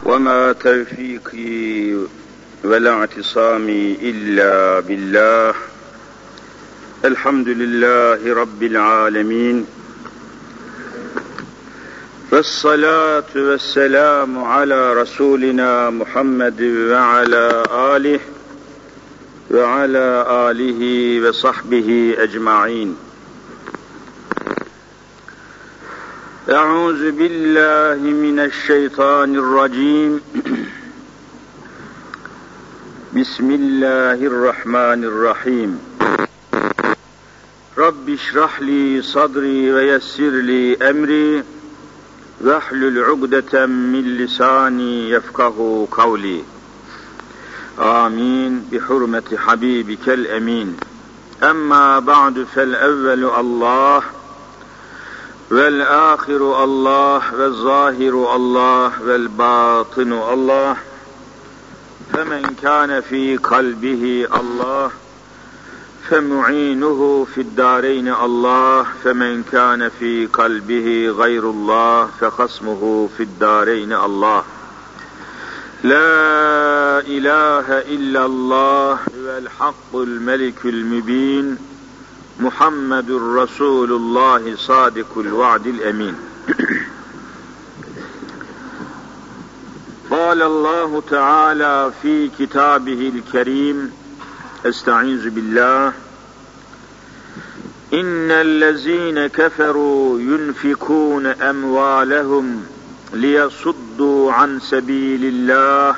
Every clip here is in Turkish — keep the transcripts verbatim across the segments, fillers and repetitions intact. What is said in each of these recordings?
وما توفيقي ولا اعتصامي إلا بالله الحمد لله رب العالمين والصلاة والسلام على رسولنا محمد وعلى آله وعلى آله وصحبه أجمعين. أعوذ بالله من الشيطان الرجيم. بسم الله الرحمن الرحيم. رب اشرح لي صدري ويسر لي أمري واحلل عقدة من لساني يفقهوا قولي. آمين بحرمة حبيبك الأمين. أما بعد فالأول الله والآخر الله والظاهر الله والباطن الله، فمن كان في قلبه الله فمعينه في الدارين الله، فمن كان في قلبه غير الله فخصمه في الدارين الله. لا إله إلا الله هو الحق الملك المبين محمد رسول الله صادق الوعد الأمين. قال الله تعالى في كتابه الكريم: استعيذ بالله: إن الذين كفروا ينفقون أموالهم ليصدوا عن سبيل الله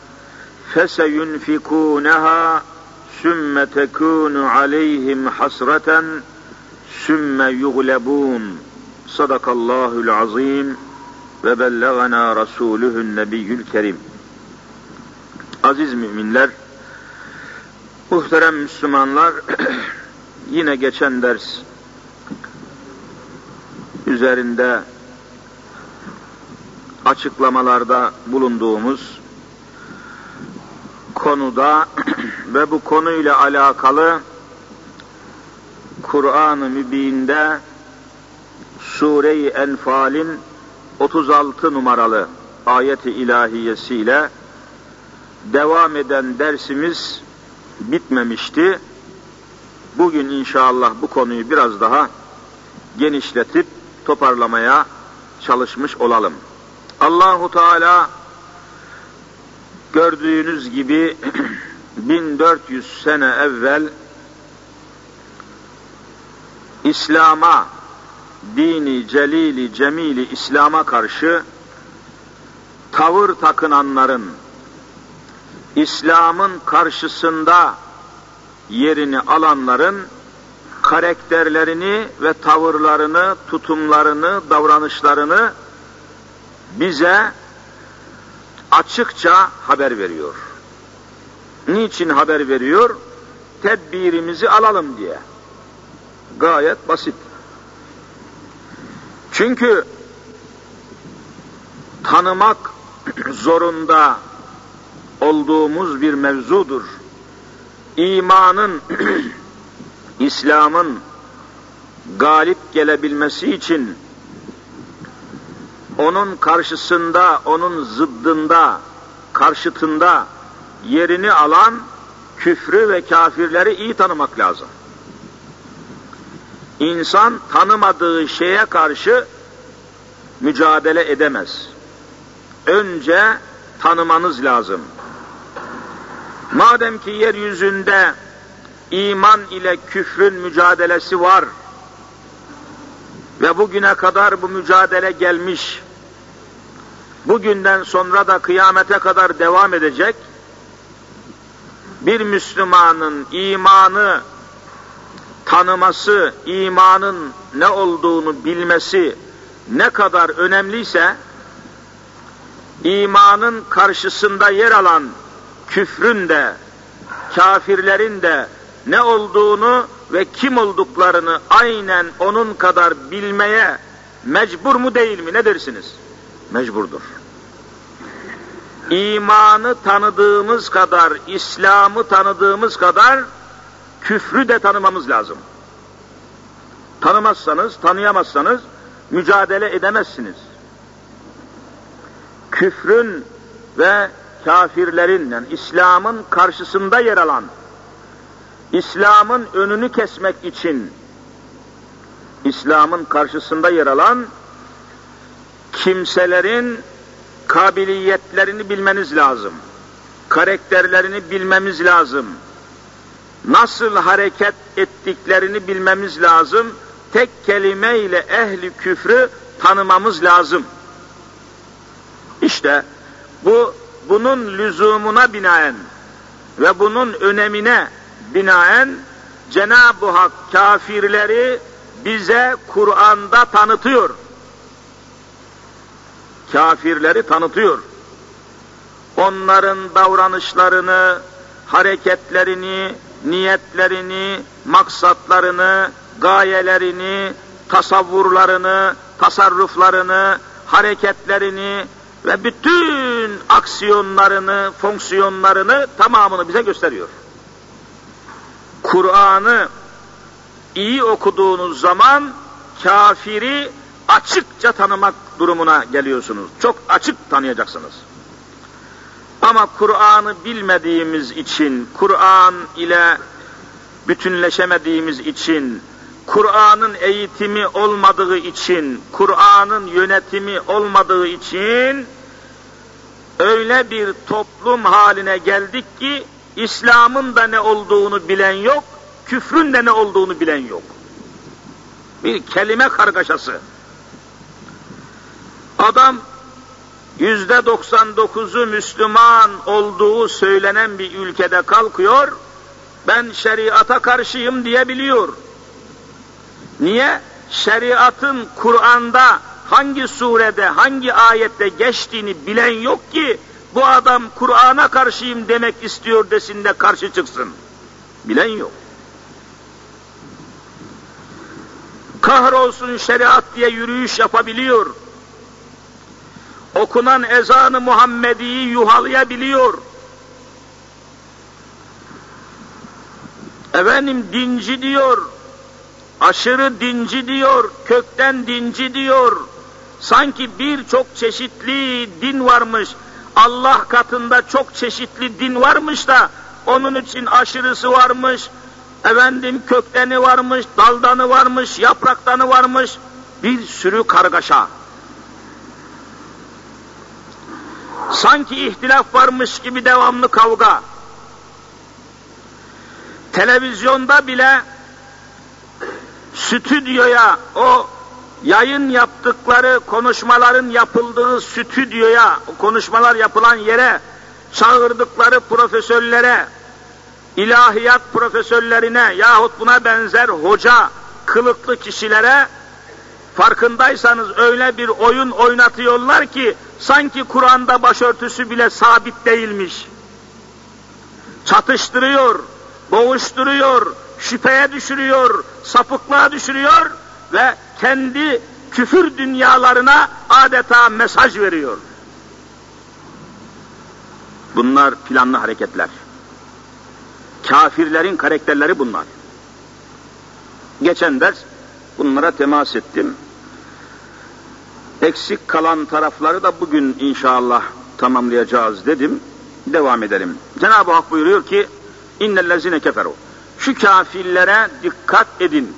فسينفقونها ثم تكون عليهم حسرة ثم يغلبون. صدق الله العظيم ve bellagana rasuluhun nebiyyül kerim. Aziz müminler, muhterem Müslümanlar, yine geçen ders üzerinde açıklamalarda bulunduğumuz konuda ve bu konuyla alakalı Kur'an-ı Mübin'de Sure-i Enfal'in otuz altı numaralı ayet-i ilahiyesiyle devam eden dersimiz bitmemişti. Bugün inşallah bu konuyu biraz daha genişletip toparlamaya çalışmış olalım. Allahu Teala gördüğünüz gibi bin dört yüz sene evvel İslam'a, dini celili cemili İslam'a karşı tavır takınanların, İslam'ın karşısında yerini alanların karakterlerini ve tavırlarını, tutumlarını, davranışlarını bize açıkça haber veriyor. Niçin haber veriyor? Tedbirimizi alalım diye. Gayet basit. Çünkü tanımak zorunda olduğumuz bir mevzudur. İmanın, İslam'ın galip gelebilmesi için onun karşısında, onun zıddında, karşıtında yerini alan küfrü ve kafirleri iyi tanımak lazım. İnsan tanımadığı şeye karşı mücadele edemez. Önce tanımanız lazım. Madem ki yeryüzünde iman ile küfrün mücadelesi var ve bugüne kadar bu mücadele gelmiş, bugünden sonra da kıyamete kadar devam edecek, bir Müslümanın imanı tanıması, imanın ne olduğunu bilmesi ne kadar önemliyse, imanın karşısında yer alan küfrün de, kafirlerin de ne olduğunu ve kim olduklarını aynen onun kadar bilmeye mecbur mu değil mi? Ne dersiniz? Mecburdur. İmanı tanıdığımız kadar, İslam'ı tanıdığımız kadar küfrü de tanımamız lazım. Tanımazsanız, tanıyamazsanız mücadele edemezsiniz. Küfrün ve kafirlerin, yani İslam'ın karşısında yer alan, İslam'ın önünü kesmek için, İslam'ın karşısında yer alan kimselerin kabiliyetlerini bilmeniz lazım. Karakterlerini bilmemiz lazım. Nasıl hareket ettiklerini bilmemiz lazım. Tek kelimeyle ehli küfrü tanımamız lazım. İşte bu bunun lüzumuna binaen ve bunun önemine binaen Cenab-ı Hak kafirleri bize Kur'an'da tanıtıyor. Kafirleri tanıtıyor. Onların davranışlarını, hareketlerini, niyetlerini, maksatlarını, gayelerini, tasavvurlarını, tasarruflarını, hareketlerini ve bütün aksiyonlarını, fonksiyonlarını tamamını bize gösteriyor. Kur'an'ı iyi okuduğunuz zaman kafiri açıkça tanımak durumuna geliyorsunuz. Çok açık tanıyacaksınız. Ama Kur'an'ı bilmediğimiz için, Kur'an ile bütünleşemediğimiz için, Kur'an'ın eğitimi olmadığı için, Kur'an'ın yönetimi olmadığı için öyle bir toplum haline geldik ki İslam'ın da ne olduğunu bilen yok, küfrün de ne olduğunu bilen yok. Bir kelime kargaşası. Adam yüzde doksan dokuzu Müslüman olduğu söylenen bir ülkede kalkıyor, ben şeriata karşıyım diyebiliyor. Niye? Şeriatın Kur'an'da hangi surede, hangi ayette geçtiğini bilen yok ki bu adam Kur'an'a karşıyım demek istiyor desin de karşı çıksın. Bilen yok. Kahrolsun şeriat diye yürüyüş yapabiliyor. Okunan ezanı Muhammedi'yi yuhalayabiliyor. Efendim dinci diyor, aşırı dinci diyor, kökten dinci diyor. Sanki birçok çeşitli din varmış, Allah katında çok çeşitli din varmış da onun için aşırısı varmış, efendim kökteni varmış, daldanı varmış, yapraktanı varmış, bir sürü kargaşa. Sanki ihtilaf varmış gibi devamlı kavga. Televizyonda bile stüdyoya, o yayın yaptıkları konuşmaların yapıldığı stüdyoya, konuşmalar yapılan yere çağırdıkları profesörlere, ilahiyat profesörlerine yahut buna benzer hoca kılıklı kişilere farkındaysanız öyle bir oyun oynatıyorlar ki sanki Kur'an'da başörtüsü bile sabit değilmiş. Çatıştırıyor, boğuşturuyor, şüpheye düşürüyor, sapıklığa düşürüyor ve kendi küfür dünyalarına adeta mesaj veriyor. Bunlar planlı hareketler. Kafirlerin karakterleri bunlar. Geçen ders bunlara temas ettim. Eksik kalan tarafları da bugün inşallah tamamlayacağız dedim. Devam edelim. Cenab-ı Hak buyuruyor ki İnnellezine keferu. Şu kafirlere dikkat edin.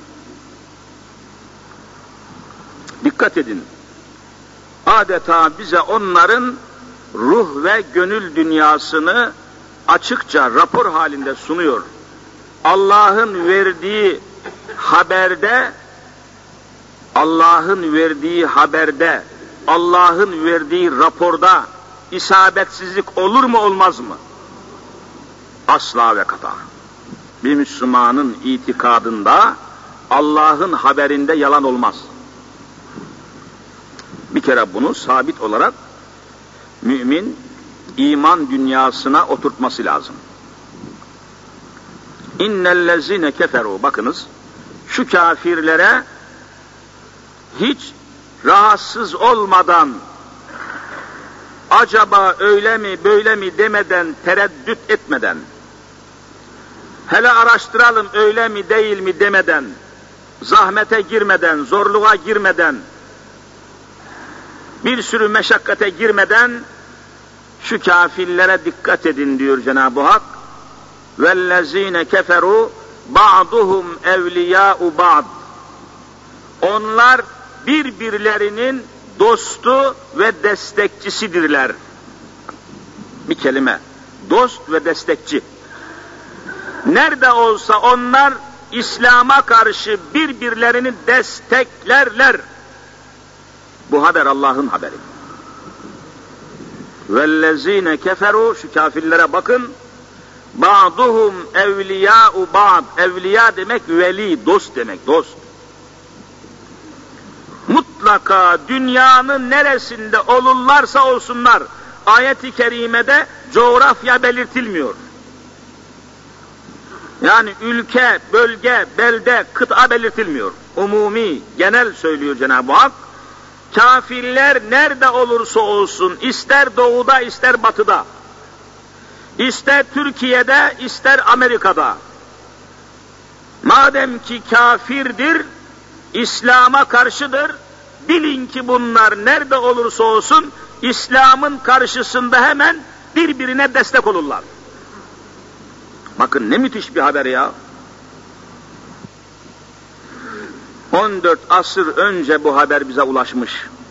Dikkat edin. Adeta bize onların ruh ve gönül dünyasını açıkça rapor halinde sunuyor. Allah'ın verdiği haberde, Allah'ın verdiği haberde, Allah'ın verdiği raporda isabetsizlik olur mu olmaz mı? Asla ve kata. Bir Müslümanın itikadında Allah'ın haberinde yalan olmaz. Bir kere bunu sabit olarak mümin iman dünyasına oturtması lazım. İnnellezine keferu, bakınız şu kafirlere hiç rahatsız olmadan, acaba öyle mi böyle mi demeden, tereddüt etmeden, hele araştıralım öyle mi değil mi demeden, zahmete girmeden, zorluğa girmeden, bir sürü meşakkate girmeden şu kafirlere dikkat edin diyor Cenab-ı Hak. وَالَّذ۪ينَ كَفَرُوا بَعْضُهُمْ اَوْلِيَاءُ بَعْضٍ. Onlar birbirlerinin dostu ve destekçisidirler. Bir kelime. Dost ve destekçi. Nerede olsa onlar İslam'a karşı birbirlerini desteklerler. Bu haber Allah'ın haberi. وَالَّذ۪ينَ كَفَرُوا, şu kafirlere bakın. بَعْضُهُمْ اَوْلِيَاءُ بَعْضٍ. Evliya demek veli, dost demek, dost. Mutlaka dünyanın neresinde olurlarsa olsunlar, ayet-i kerimede coğrafya belirtilmiyor. Yani ülke, bölge, belde, kıta belirtilmiyor. Umumi, genel söylüyor Cenab-ı Hak. Kafirler nerede olursa olsun, ister doğuda, ister batıda, ister Türkiye'de, ister Amerika'da, madem ki kafirdir, İslam'a karşıdır, bilin ki bunlar nerede olursa olsun, İslam'ın karşısında hemen birbirine destek olurlar. Bakın ne müthiş bir haber ya. on dört asır önce bu haber bize ulaşmış.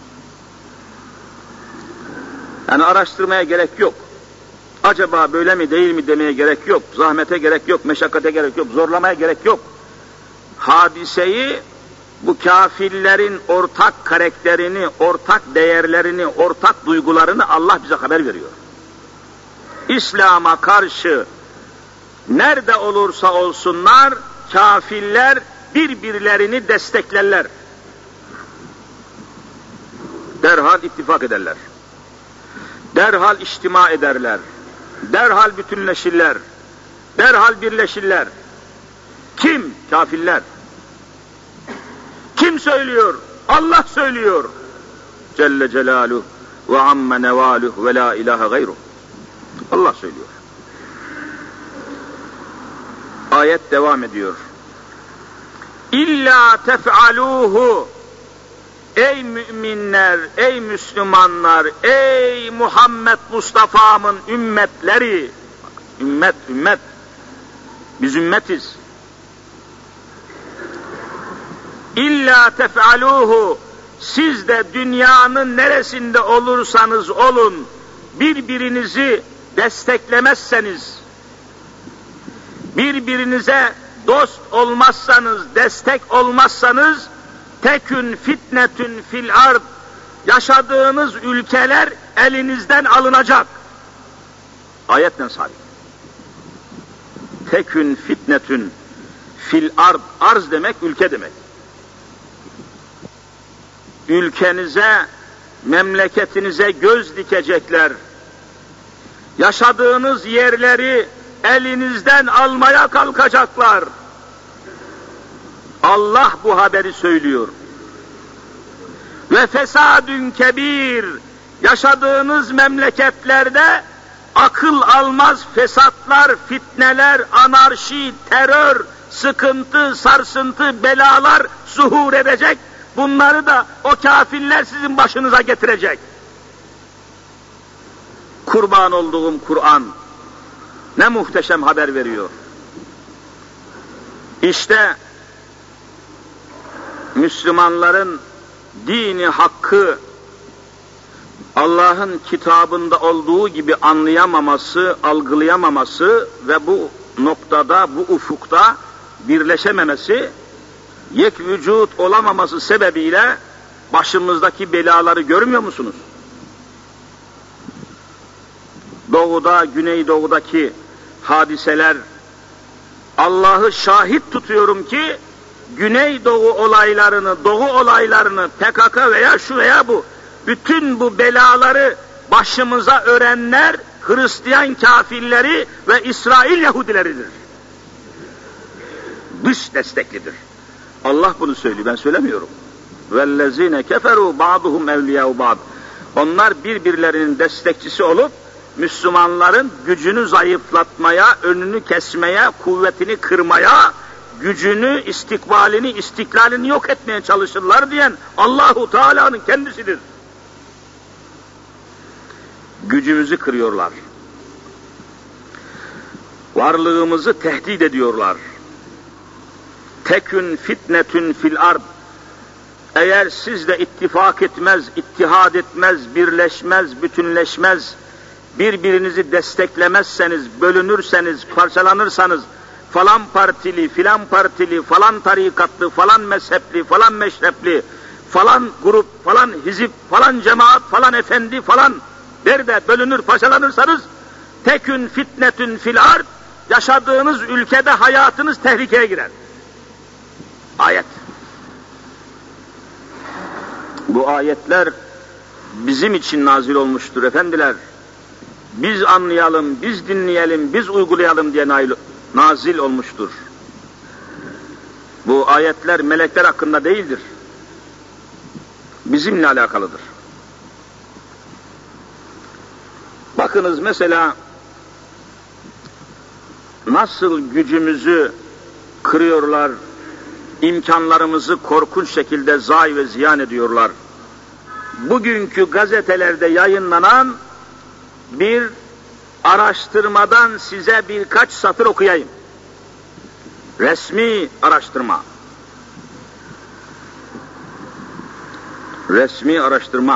Yani araştırmaya gerek yok. Acaba böyle mi değil mi demeye gerek yok. Zahmete gerek yok, meşakkate gerek yok, zorlamaya gerek yok. Hadiseyi, bu kafirlerin ortak karakterini, ortak değerlerini, ortak duygularını Allah bize haber veriyor. İslam'a karşı nerede olursa olsunlar, kafirler birbirlerini desteklerler. Derhal ittifak ederler. Derhal içtima ederler. Derhal bütünleşirler. Derhal birleşirler. Kim? Kafirler. Kim söylüyor? Allah söylüyor. Celle Celaluhu ve amme nevaluhu ve la ilahe gayruhu. Allah söylüyor. Ayet devam ediyor. İlla tef'aluhu, ey müminler, ey Müslümanlar, ey Muhammed Mustafa'mın ümmetleri, ümmet, ümmet, biz ümmetiz. İlla tef'aluhu, siz de dünyanın neresinde olursanız olun, birbirinizi desteklemezseniz, birbirinize dost olmazsanız, destek olmazsanız, tekün fitnetün fil ard, yaşadığınız ülkeler elinizden alınacak. Ayetten sabit. Tekün fitnetün fil ard, arz demek ülke demek. Ülkenize, memleketinize göz dikecekler. Yaşadığınız yerleri elinizden almaya kalkacaklar. Allah bu haberi söylüyor. Ve fesadün kebir, yaşadığınız memleketlerde akıl almaz fesatlar, fitneler, anarşi, terör, sıkıntı, sarsıntı, belalar zuhur edecek. Bunları da o kafirler sizin başınıza getirecek. Kurban olduğum Kur'an ne muhteşem haber veriyor. İşte Müslümanların dini hakkı Allah'ın kitabında olduğu gibi anlayamaması, algılayamaması ve bu noktada, bu ufukta birleşememesi, yek vücut olamaması sebebiyle başımızdaki belaları görmüyor musunuz? Doğuda, Güneydoğu'daki hadiseler, Allah'ı şahit tutuyorum ki, Güneydoğu olaylarını, Doğu olaylarını, P K K veya şu veya bu, bütün bu belaları başımıza örenler, Hristiyan kafirleri ve İsrail Yahudileridir. Dış desteklidir. Allah bunu söylüyor, ben söylemiyorum. وَالَّذ۪ينَ كَفَرُوا بَعْضُهُمْ اَوْلِيَاءُ بَعْضٍ. Onlar birbirlerinin destekçisi olup, Müslümanların gücünü zayıflatmaya, önünü kesmeye, kuvvetini kırmaya, gücünü, istikbalini, istiklalini yok etmeye çalışırlar diyen Allahu Teala'nın kendisidir. gücümüzü kırıyorlar. Varlığımızı tehdit ediyorlar. Tekün fitnetün fil ard. Eğer siz de ittifak etmez, ittihad etmez, birleşmez, bütünleşmez, birbirinizi desteklemezseniz, bölünürseniz, parçalanırsanız, falan partili, filan partili, falan tarikatlı, falan mezhepli, falan meşrepli, falan grup, falan hizip, falan cemaat, falan efendi, falan der de bölünür, parçalanırsanız, tekün fitnetün fil ard, yaşadığınız ülkede hayatınız tehlikeye girer. Ayet. Bu ayetler bizim için nazil olmuştur efendiler. Biz anlayalım, biz dinleyelim, biz uygulayalım diye nazil olmuştur. Bu ayetler melekler hakkında değildir. Bizimle alakalıdır. Bakınız mesela nasıl gücümüzü kırıyorlar, imkanlarımızı korkunç şekilde zayi ve ziyan ediyorlar. Bugünkü gazetelerde yayınlanan bir araştırmadan size birkaç satır okuyayım. Resmi araştırma. Resmi araştırma.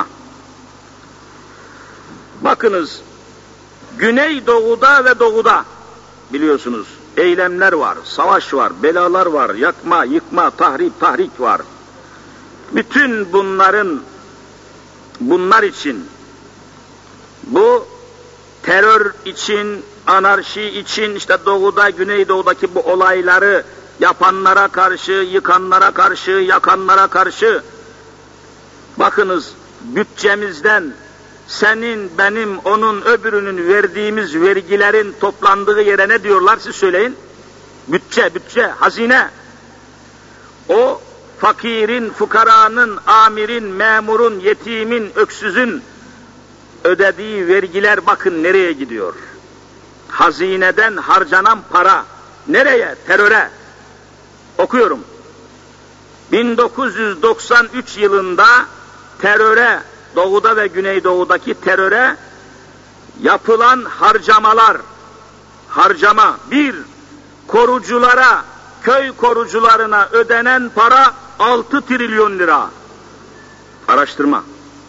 Bakınız, Güneydoğu'da ve Doğu'da biliyorsunuz eylemler var, savaş var, belalar var, yakma, yıkma, tahrip, tahrik var. Bütün bunların, bunlar için, bu terör için, anarşi için, işte Doğu'da, Güneydoğu'daki bu olayları yapanlara karşı, yıkanlara karşı, yakanlara karşı, bakınız bütçemizden, senin, benim, onun, öbürünün verdiğimiz vergilerin toplandığı yere ne diyorlar siz söyleyin? Bütçe, bütçe, hazine. O fakirin, fukaranın, amirin, memurun, yetimin, öksüzün ödediği vergiler bakın nereye gidiyor? Hazineden harcanan para nereye? Teröre. Okuyorum. bin dokuz yüz doksan üç yılında teröre, Doğu'da ve Güneydoğu'daki teröre yapılan harcamalar, harcama, bir, koruculara, köy korucularına ödenen para altı trilyon lira. Araştırma.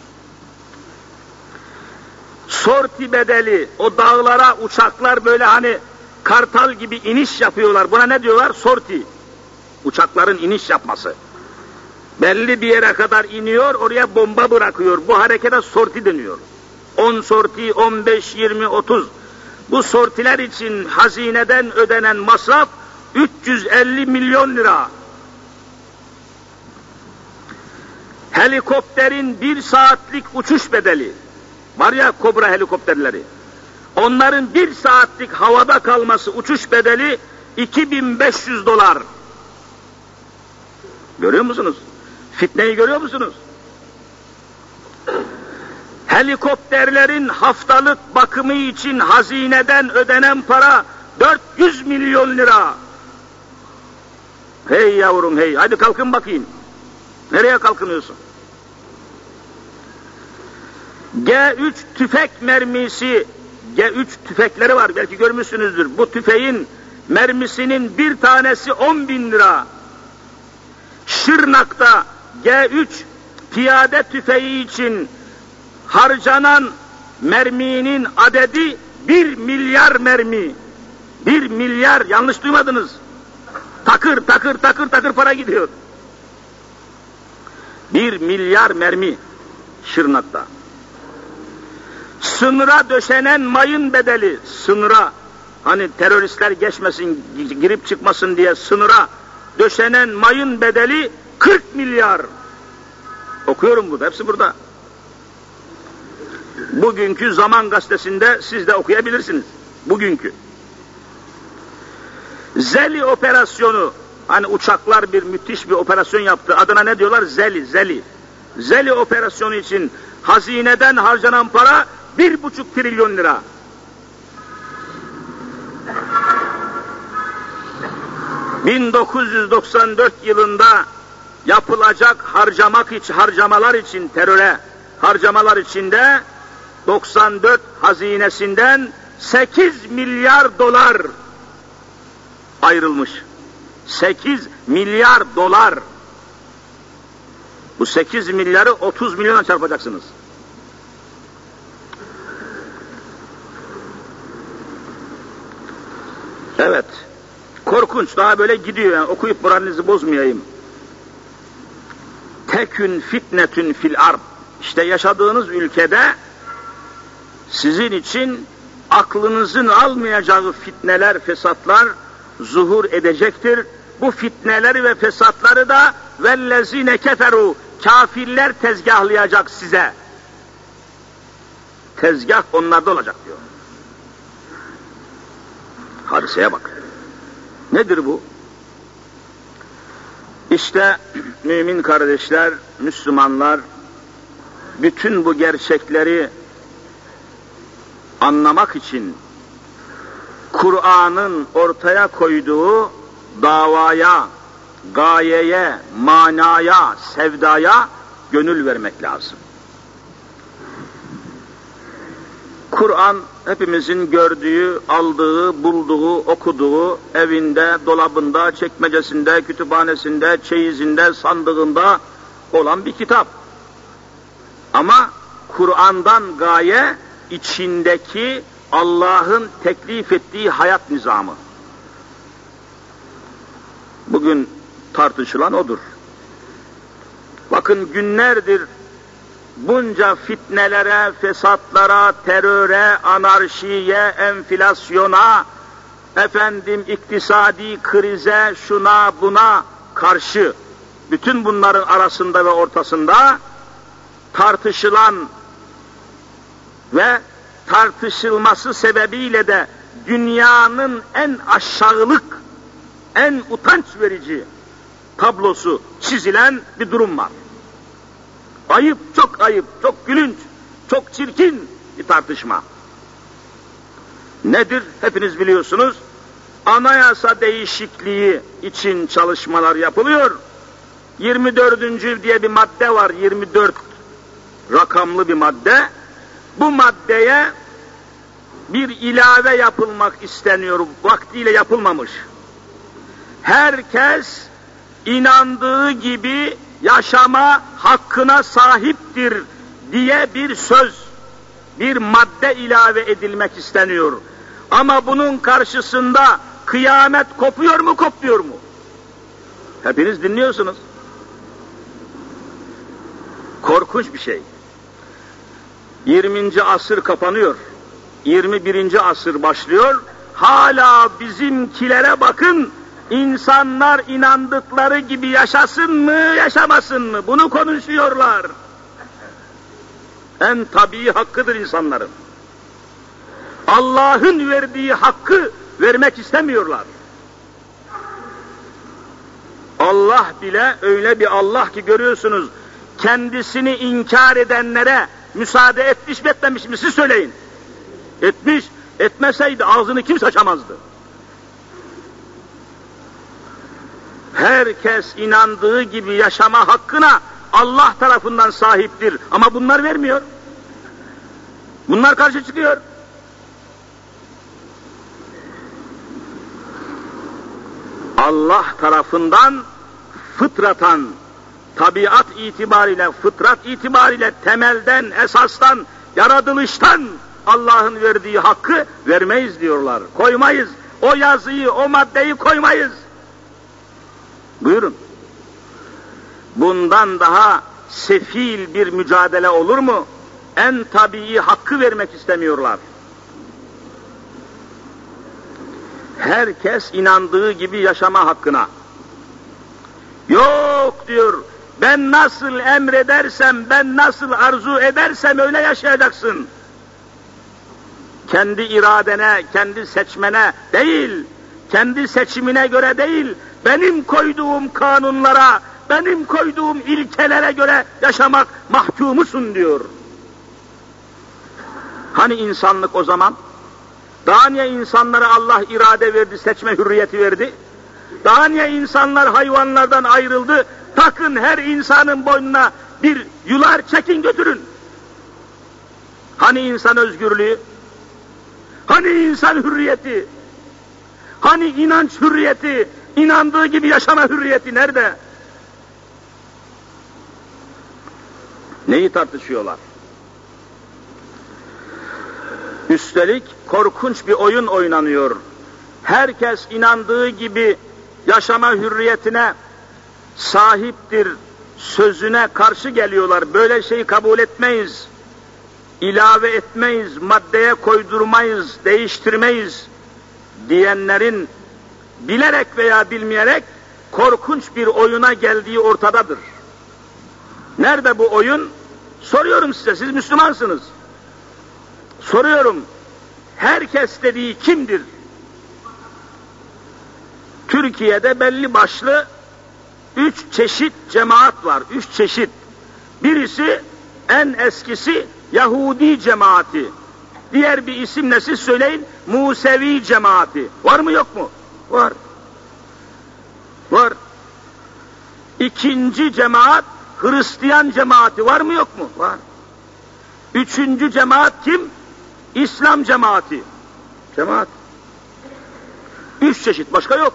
Sorti bedeli, o dağlara uçaklar böyle hani kartal gibi iniş yapıyorlar. Buna ne diyorlar? Sorti. Uçakların iniş yapması. Belli bir yere kadar iniyor, oraya bomba bırakıyor. Bu harekete sorti deniyor. on sorti, on beş, yirmi, otuz. Bu sortiler için hazineden ödenen masraf üç yüz elli milyon lira. Helikopterin bir saatlik uçuş bedeli. Var ya Kobra helikopterleri. Onların bir saatlik havada kalması uçuş bedeli iki bin beş yüz dolar. Görüyor musunuz? Fitneyi görüyor musunuz? Helikopterlerin haftalık bakımı için hazineden ödenen para dört yüz milyon lira. Hey yavrum hey, hadi kalkın bakayım. Nereye kalkınıyorsun? G üç tüfek mermisi, G üç tüfekleri var, belki görmüşsünüzdür. Bu tüfeğin mermisinin bir tanesi on bin lira. Şırnak'ta G üç piyade tüfeği için harcanan merminin adedi bir milyar mermi. Bir milyar, yanlış duymadınız. Takır takır takır takır para gidiyor. Bir milyar mermi Şırnak'ta. Sınıra döşenen mayın bedeli, sınıra, hani teröristler geçmesin, girip çıkmasın diye sınıra döşenen mayın bedeli kırk milyar. Okuyorum burada, hepsi burada. Bugünkü Zaman Gazetesi'nde siz de okuyabilirsiniz. Bugünkü. Zeli operasyonu, hani uçaklar bir müthiş bir operasyon yaptı. Adına ne diyorlar? Zeli, Zeli. Zeli operasyonu için hazineden harcanan para bir buçuk trilyon lira. bin dokuz yüz doksan dört yılında yapılacak harcamak için, harcamalar için, teröre harcamalar içinde doksan dört hazinesinden sekiz milyar dolar ayrılmış. sekiz milyar dolar. Bu sekiz milyarı otuz milyona çarpacaksınız. Evet. Korkunç. Daha böyle gidiyor yani. Okuyup moralinizi bozmayayım. Tekün fitnetün fil ard. İşte yaşadığınız ülkede sizin için aklınızın almayacağı fitneler, fesatlar zuhur edecektir. Bu fitneleri ve fesatları da vellezine keferu, kafirler tezgahlayacak size. Tezgah onlarda olacak diyor. Hadiseye bak. Nedir bu? İşte mümin kardeşler, Müslümanlar bütün bu gerçekleri anlamak için Kur'an'ın ortaya koyduğu davaya, gayeye, manaya, sevdaya gönül vermek lazım. Kur'an hepimizin gördüğü, aldığı, bulduğu, okuduğu, evinde, dolabında, çekmecesinde, kütüphanesinde, çeyizinde, sandığında olan bir kitap. Ama Kur'an'dan gaye içindeki Allah'ın teklif ettiği hayat nizamı. Bugün tartışılan odur. Bakın günlerdir bunca fitnelere, fesatlara, teröre, anarşiye, enflasyona, efendim iktisadi krize, şuna buna karşı bütün bunların arasında ve ortasında tartışılan ve tartışılması sebebiyle de dünyanın en aşağılık, en utanç verici tablosu çizilen bir durum var. Ayıp, çok ayıp, çok gülünç, çok çirkin bir tartışma. Nedir? Hepiniz biliyorsunuz. Anayasa değişikliği için çalışmalar yapılıyor. yirmi dördüncü diye bir madde var, yirmi dört rakamlı bir madde. Bu maddeye bir ilave yapılmak isteniyor, vaktiyle yapılmamış. Herkes inandığı gibi yaşama hakkına sahiptir diye bir söz, bir madde ilave edilmek isteniyor. Ama bunun karşısında kıyamet kopuyor mu, kopmuyor mu? Hepiniz dinliyorsunuz. Korkunç bir şey. yirminci asır kapanıyor. yirmi birinci asır başlıyor. Hala bizimkilere bakın, insanlar inandıkları gibi yaşasın mı, yaşamasın mı? Bunu konuşuyorlar. En tabii hakkıdır insanların. Allah'ın verdiği hakkı vermek istemiyorlar. Allah bile öyle bir Allah ki görüyorsunuz, kendisini inkar edenlere müsaade etmiş mi etmemiş mi siz söyleyin. Etmiş, etmeseydi ağzını kimse açamazdı. Herkes inandığı gibi yaşama hakkına Allah tarafından sahiptir. Ama bunlar vermiyor. Bunlar karşı çıkıyor. Allah tarafından fıtratan, tabiat itibariyle, fıtrat itibariyle, temelden, esastan, yaratılıştan Allah'ın verdiği hakkı vermeyiz diyorlar. Koymayız. O yazıyı, o maddeyi koymayız. Buyurun. Bundan daha sefil bir mücadele olur mu? En tabii hakkı vermek istemiyorlar. Herkes inandığı gibi yaşama hakkına. Yok diyor, ben nasıl emredersem, ben nasıl arzu edersem öyle yaşayacaksın. Kendi iradene, kendi seçmene değil, kendi seçimine göre değil, benim koyduğum kanunlara, benim koyduğum ilkelere göre yaşamak mahkumusun diyor. Hani insanlık o zaman? Daha niye insanlara Allah irade verdi, seçme hürriyeti verdi? Daha niye insanlar hayvanlardan ayrıldı? Takın her insanın boynuna bir yular çekin götürün. Hani insan özgürlüğü? Hani insan hürriyeti? Hani inanç hürriyeti? İnandığı gibi yaşama hürriyeti nerede? Neyi tartışıyorlar? Üstelik korkunç bir oyun oynanıyor. Herkes inandığı gibi yaşama hürriyetine sahiptir sözüne karşı geliyorlar. Böyle şeyi kabul etmeyiz, ilave etmeyiz, maddeye koydurmayız, değiştirmeyiz diyenlerin bilerek veya bilmeyerek korkunç bir oyuna geldiği ortadadır. Nerede bu oyun? Soruyorum size, siz Müslümansınız. Soruyorum, herkes dediği kimdir? Türkiye'de belli başlı üç çeşit cemaat var, üç çeşit. Birisi, en eskisi Yahudi cemaati. Diğer bir isimle siz söyleyin, Musevi cemaati. Var mı yok mu? Var. Var. İkinci cemaat, Hristiyan cemaati. Var mı yok mu? Var. Üçüncü cemaat kim? İslam cemaati. Cemaat. Üç çeşit, başka yok.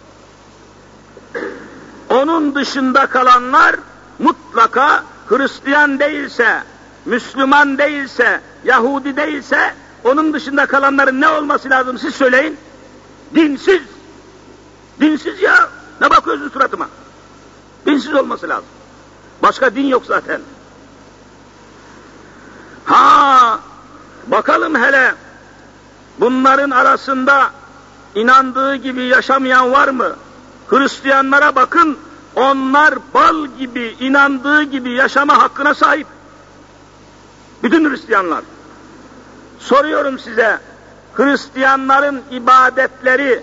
Onun dışında kalanlar mutlaka Hristiyan değilse, Müslüman değilse, Yahudi değilse, onun dışında kalanların ne olması lazım siz söyleyin? Dinsiz. Dinsiz ya. Ne bakıyorsun suratıma? Dinsiz olması lazım. Başka din yok zaten. Ha, bakalım hele bunların arasında inandığı gibi yaşamayan var mı? Hristiyanlara bakın, onlar bal gibi, inandığı gibi yaşama hakkına sahip. Bütün Hristiyanlar. Soruyorum size, Hristiyanların ibadetleri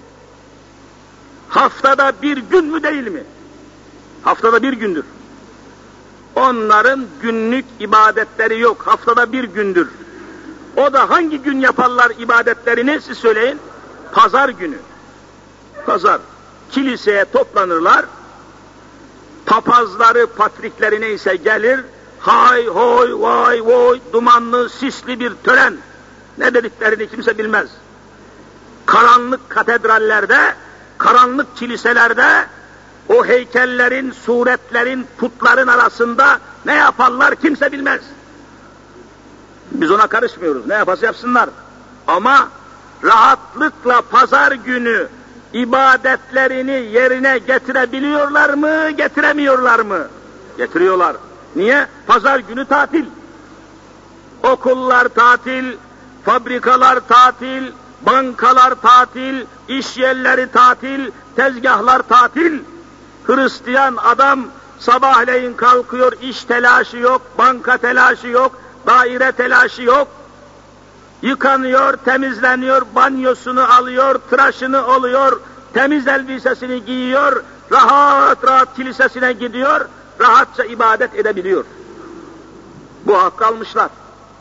haftada bir gün mü değil mi? Haftada bir gündür. Onların günlük ibadetleri yok, haftada bir gündür. O da hangi gün yaparlar ibadetlerini siz söyleyin? Pazar günü. Pazar. Kiliseye toplanırlar, papazları, patrikleri neyse gelir, hay hoy vay voy, dumanlı, sisli bir tören. Ne dediklerini kimse bilmez. Karanlık katedrallerde, karanlık kiliselerde, o heykellerin, suretlerin, putların arasında ne yaparlar kimse bilmez. Biz ona karışmıyoruz, ne yaparsa yapsınlar. Ama rahatlıkla pazar günü ibadetlerini yerine getirebiliyorlar mı, getiremiyorlar mı? Getiriyorlar. Niye? Pazar günü tatil. Okullar tatil, fabrikalar tatil, bankalar tatil, iş yerleri tatil, tezgahlar tatil. Hristiyan adam sabahleyin kalkıyor, iş telaşı yok, banka telaşı yok, daire telaşı yok. Yıkanıyor, temizleniyor, banyosunu alıyor, tıraşını oluyor, temiz elbisesini giyiyor, rahat rahat kilisesine gidiyor, rahatça ibadet edebiliyor. Bu hakkı almışlar.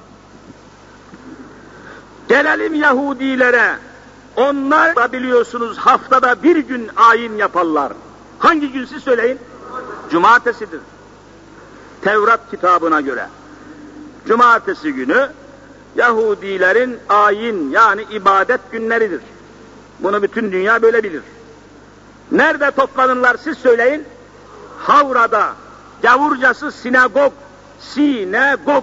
Gelelim Yahudilere. Onlar da biliyorsunuz haftada bir gün ayin yaparlar. Hangi gün siz söyleyin? Cumartesidir. Tevrat kitabına göre. Cumartesi günü Yahudilerin ayin yani ibadet günleridir. Bunu bütün dünya böyle bilir. Nerede toplanırlar siz söyleyin? Havra'da. Gavurcası sinagog. Sinagog.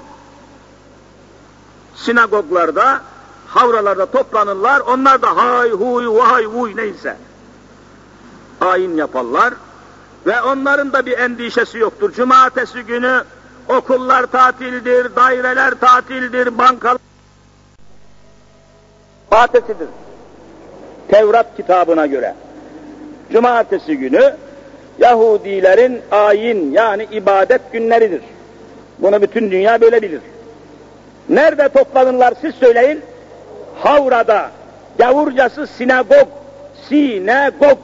Sinagoglarda, havralarda toplanırlar. Onlar da hay huy vay vuy neyse. Ayin yaparlar. Ve onların da bir endişesi yoktur. Cumartesi günü okullar tatildir, daireler tatildir, bankalar cumartesidir. Tevrat kitabına göre. Cumartesi günü Yahudilerin ayin yani ibadet günleridir. Bunu bütün dünya böyle bilir. Nerede toplanırlar siz söyleyin? Havra'da. Gavurcası sinagog. Sinagog.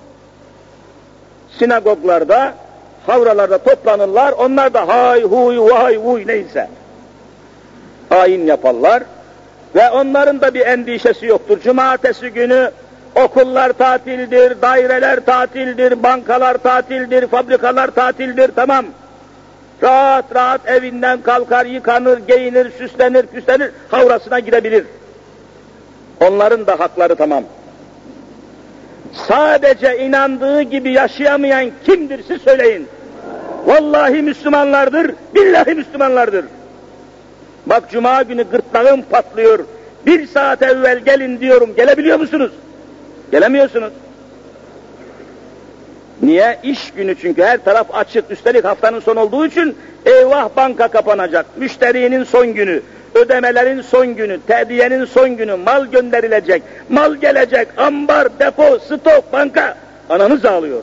Sinagoglarda, havralarda toplanırlar. Onlar da hay huy vay vuy neyse. Ayin yaparlar. Ve onların da bir endişesi yoktur. Cumartesi günü okullar tatildir, daireler tatildir, bankalar tatildir, fabrikalar tatildir, tamam. Rahat rahat evinden kalkar, yıkanır, giyinir, süslenir, püslenir, havrasına girebilir. Onların da hakları tamam. Sadece inandığı gibi yaşayamayan kimdir siz söyleyin. Vallahi Müslümanlardır, billahi Müslümanlardır. Bak cuma günü gırtlağım patlıyor. Bir saat evvel gelin diyorum, gelebiliyor musunuz? Gelemiyorsunuz. Niye? İş günü çünkü her taraf açık. Üstelik haftanın son olduğu için eyvah banka kapanacak. Müşterinin son günü, ödemelerin son günü, tediyenin son günü, mal gönderilecek, mal gelecek, ambar, depo, stok, banka. Ananız ağlıyor.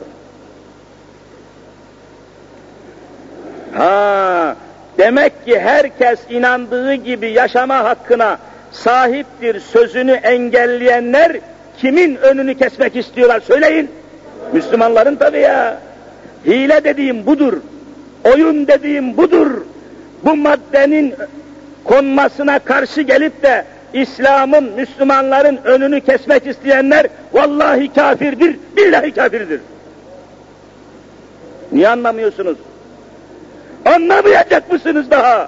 Ha, demek ki herkes inandığı gibi yaşama hakkına sahiptir sözünü engelleyenler kimin önünü kesmek istiyorlar söyleyin. Müslümanların tabii ya. Hile dediğim budur. Oyun dediğim budur. Bu maddenin konmasına karşı gelip de İslam'ın, Müslümanların önünü kesmek isteyenler vallahi kafirdir, billahi kafirdir. Niye anlamıyorsunuz? Anlamayacak mısınız daha?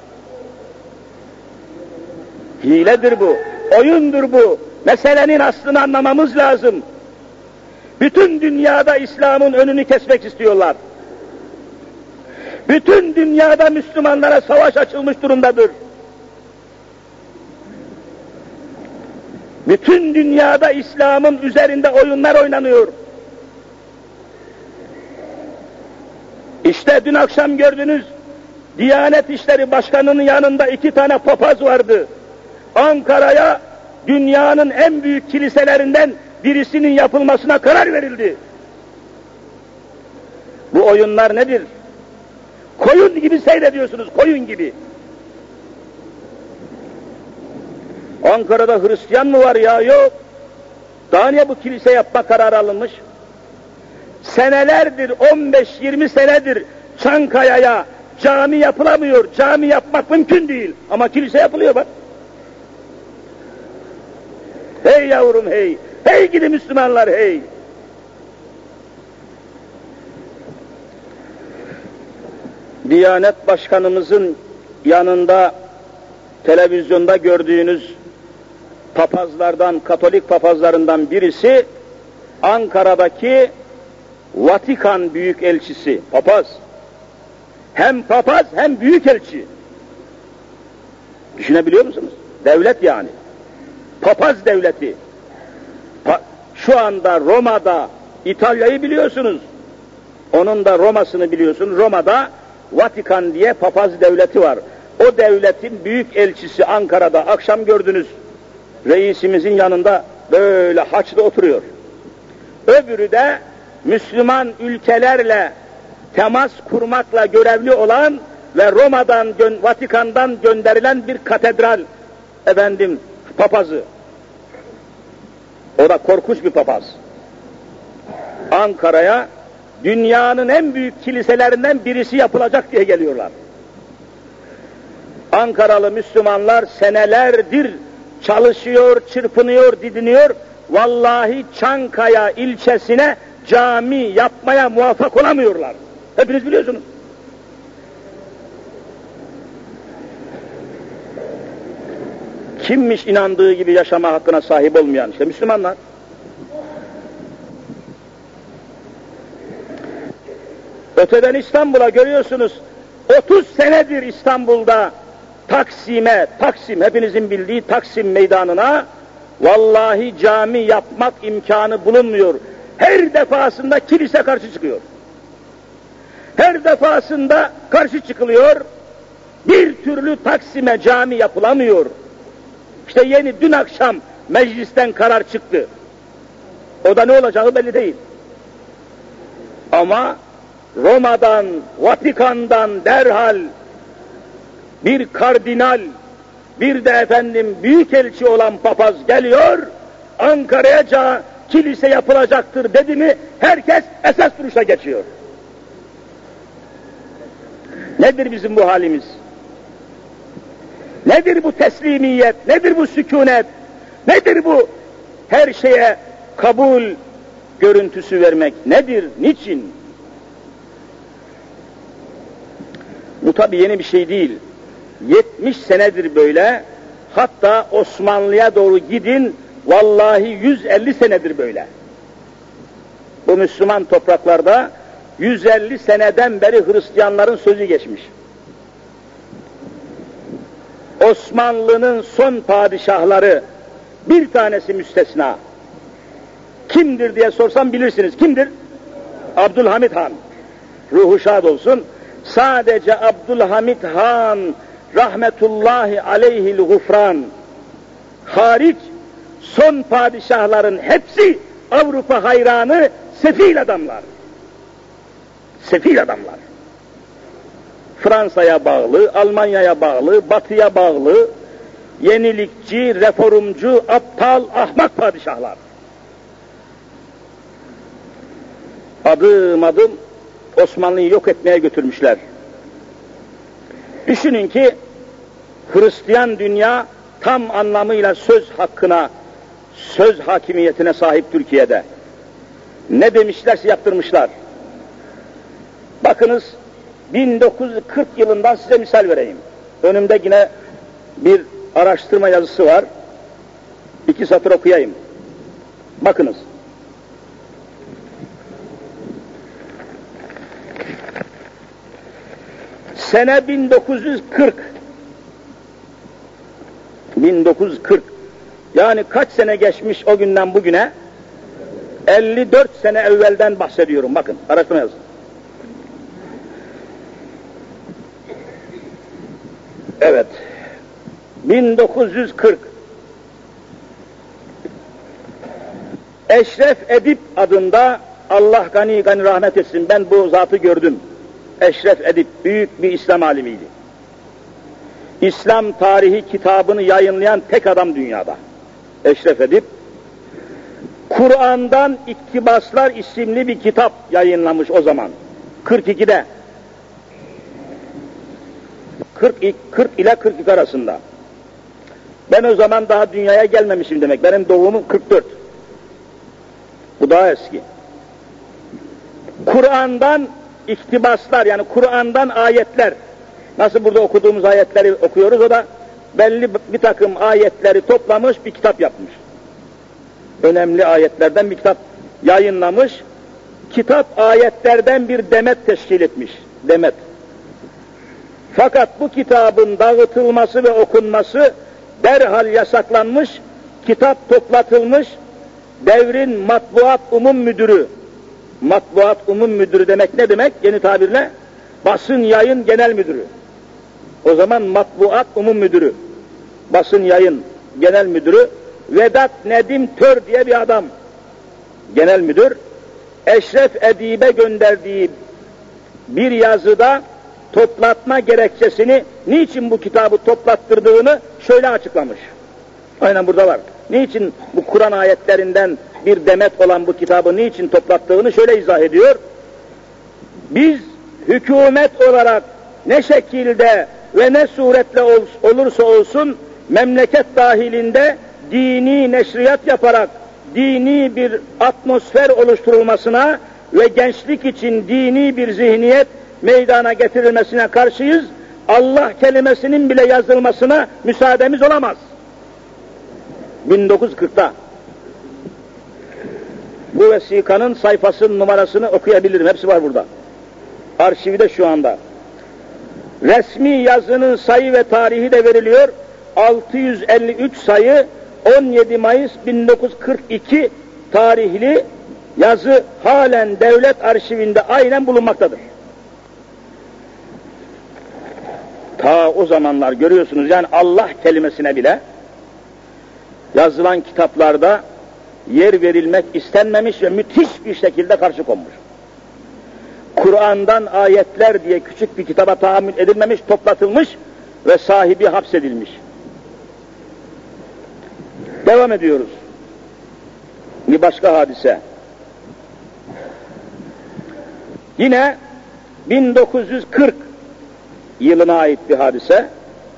Hiledir bu, oyundur bu. Meselenin aslını anlamamız lazım. Bütün dünyada İslam'ın önünü kesmek istiyorlar. Bütün dünyada Müslümanlara savaş açılmış durumdadır. Bütün dünyada İslam'ın üzerinde oyunlar oynanıyor. İşte dün akşam gördünüz, Diyanet İşleri Başkanı'nın yanında iki tane papaz vardı. Ankara'ya dünyanın en büyük kiliselerinden birisinin yapılmasına karar verildi. Bu oyunlar nedir? Koyun gibi seyrediyorsunuz, koyun gibi. Ankara'da Hristiyan mı var ya? Yok. Daha niye bu kilise yapma kararı alınmış? Senelerdir, on beş yirmi senedir Çankaya'ya cami yapılamıyor. Cami yapmak mümkün değil. Ama kilise yapılıyor bak. Hey yavrum hey! Hey gidi Müslümanlar hey! Diyanet Başkanımızın yanında televizyonda gördüğünüz papazlardan, Katolik papazlarından birisi Ankara'daki Vatikan Büyükelçisi, papaz. Hem papaz hem büyükelçi. Düşünebiliyor musunuz? Devlet yani. Papaz devleti. Pa Şu anda Roma'da İtalya'yı biliyorsunuz. Onun da Roma'sını biliyorsunuz. Roma'da Vatikan diye papaz devleti var. O devletin büyük elçisi Ankara'da akşam gördünüz. Reisimizin yanında böyle haçta oturuyor. Öbürü de Müslüman ülkelerle temas kurmakla görevli olan ve Roma'dan, Vatikan'dan gönderilen bir katedral efendim papazı. O da korkunç bir papaz. Ankara'ya dünyanın en büyük kiliselerinden birisi yapılacak diye geliyorlar. Ankaralı Müslümanlar senelerdir çalışıyor, çırpınıyor, didiniyor. Vallahi Çankaya ilçesine cami yapmaya muvaffak olamıyorlar. Hepiniz biliyorsunuz. Kimmiş inandığı gibi yaşama hakkına sahip olmayan? İşte Müslümanlar. Öteden İstanbul'a görüyorsunuz, otuz senedir İstanbul'da Taksim'e, Taksim hepinizin bildiği Taksim meydanına vallahi cami yapmak imkanı bulunmuyor. Her defasında kilise karşı çıkıyor. Her defasında karşı çıkılıyor. Bir türlü Taksim'e cami yapılamıyor. İşte yeni dün akşam meclisten karar çıktı. O da ne olacağı belli değil. Ama Roma'dan, Vatikan'dan derhal bir kardinal, bir de efendim büyükelçi olan papaz geliyor, Ankara'ya kilise yapılacaktır dedi mi, herkes esas duruşa geçiyor. Nedir bizim bu halimiz? Nedir bu teslimiyet, nedir bu sükunet, nedir bu her şeye kabul görüntüsü vermek, nedir, niçin? tabi yeni bir şey değil. yetmiş senedir böyle. Hatta Osmanlı'ya doğru gidin, vallahi yüz elli senedir böyle. Bu Müslüman topraklarda yüz elli seneden beri Hristiyanların sözü geçmiş. Osmanlı'nın son padişahları, bir tanesi müstesna. Kimdir diye sorsam bilirsiniz. Kimdir? Abdülhamit Han. Ruhu şad olsun. Sadece Abdülhamit Han rahmetullahi aleyhil gufran hariç son padişahların hepsi Avrupa hayranı sefil adamlar. Sefil adamlar. Fransa'ya bağlı, Almanya'ya bağlı, Batı'ya bağlı, yenilikçi, reformcu, aptal, ahmak padişahlar. Adım adım Osmanlı'yı yok etmeye götürmüşler. Düşünün ki Hristiyan dünya tam anlamıyla söz hakkına, söz hakimiyetine sahip Türkiye'de. Ne demişlerse yaptırmışlar. Bakınız bin dokuz yüz kırk yılından size misal vereyim. Önümde yine bir araştırma yazısı var. İki satır okuyayım. Bakınız. Sene bin dokuz yüz kırk. bin dokuz yüz kırk. Yani kaç sene geçmiş o günden bugüne? elli dört sene evvelden bahsediyorum. Bakın, araştırma yazın. Evet. bin dokuz yüz kırk. Eşref Edip adında, Allah gani gani rahmet etsin, ben bu zatı gördüm. Eşref Edip büyük bir İslam alimiydi. İslam tarihi kitabını yayınlayan tek adam dünyada. Eşref Edip, Kur'an'dan İktibaslar isimli bir kitap yayınlamış o zaman. kırk ikide. kırk, kırk ile kırk iki arasında. Ben o zaman daha dünyaya gelmemişim demek. Benim doğumum kırk dört. Bu daha eski. Kur'an'dan iktibaslar, yani Kur'an'dan ayetler. Nasıl burada okuduğumuz ayetleri okuyoruz, o da belli bir takım ayetleri toplamış, bir kitap yapmış. Önemli ayetlerden bir kitap yayınlamış. Kitap ayetlerden bir demet teşkil etmiş. Demet. Fakat bu kitabın dağıtılması ve okunması derhal yasaklanmış, kitap toplatılmış, devrin matbuat umum müdürü, matbuat umum müdürü demek ne demek? Yeni tabirle basın yayın genel müdürü. O zaman matbuat umum müdürü, basın yayın genel müdürü Vedat Nedim Tör diye bir adam, genel müdür, Eşref Edip'e gönderdiği bir yazıda toplatma gerekçesini, niçin bu kitabı toplattırdığını şöyle açıklamış. Aynen burada var. Niçin bu Kur'an ayetlerinden bir demet olan bu kitabı niçin toplattığını şöyle izah ediyor. Biz hükümet olarak ne şekilde ve ne suretle ol, olursa olsun memleket dahilinde dini neşriyat yaparak dini bir atmosfer oluşturulmasına ve gençlik için dini bir zihniyet meydana getirilmesine karşıyız. Allah kelimesinin bile yazılmasına müsaademiz olamaz. bin dokuz yüz kırkta. Bu vesikanın sayfasının numarasını okuyabilirim. Hepsi var burada. Arşivde şu anda. Resmi yazının sayı ve tarihi de veriliyor. altı yüz elli üç sayı, on yedi Mayıs bin dokuz yüz kırk iki tarihli yazı halen devlet arşivinde aynen bulunmaktadır. Ta o zamanlar görüyorsunuz, yani Allah kelimesine bile yazılan kitaplarda yer verilmek istenmemiş ve müthiş bir şekilde karşı konmuş. Kur'an'dan ayetler diye küçük bir kitaba tahammül edilmemiş, toplatılmış ve sahibi hapsedilmiş. Devam ediyoruz. Bir başka hadise. Yine bin dokuz yüz kırk yılına ait bir hadise.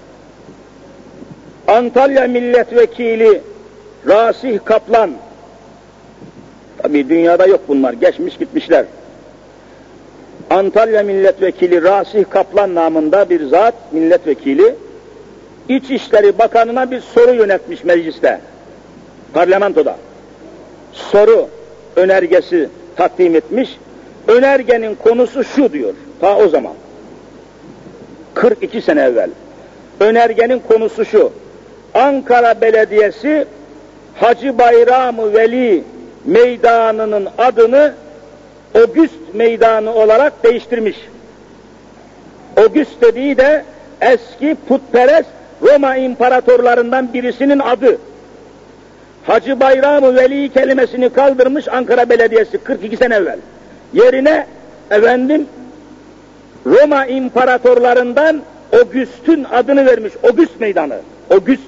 Antalya Milletvekili Rasih Kaplan, tabi dünyada yok bunlar, geçmiş gitmişler. Antalya Milletvekili Rasih Kaplan namında bir zat, milletvekili, İçişleri Bakanı'na bir soru yöneltmiş mecliste, parlamentoda. Soru önergesi takdim etmiş. Önergenin konusu şu diyor, ta o zaman, kırk iki sene evvel. Önergenin konusu şu: Ankara Belediyesi Hacı Bayram-ı Veli Meydanı'nın adını Ogüst Meydanı olarak değiştirmiş. Ogüst dediği de eski putperest Roma imparatorlarından birisinin adı. Hacı Bayram-ı Veli kelimesini kaldırmış Ankara Belediyesi kırk iki sene evvel. Yerine efendim Roma imparatorlarından Ogüst'ün adını vermiş. Ogüst Meydanı. Ogüst.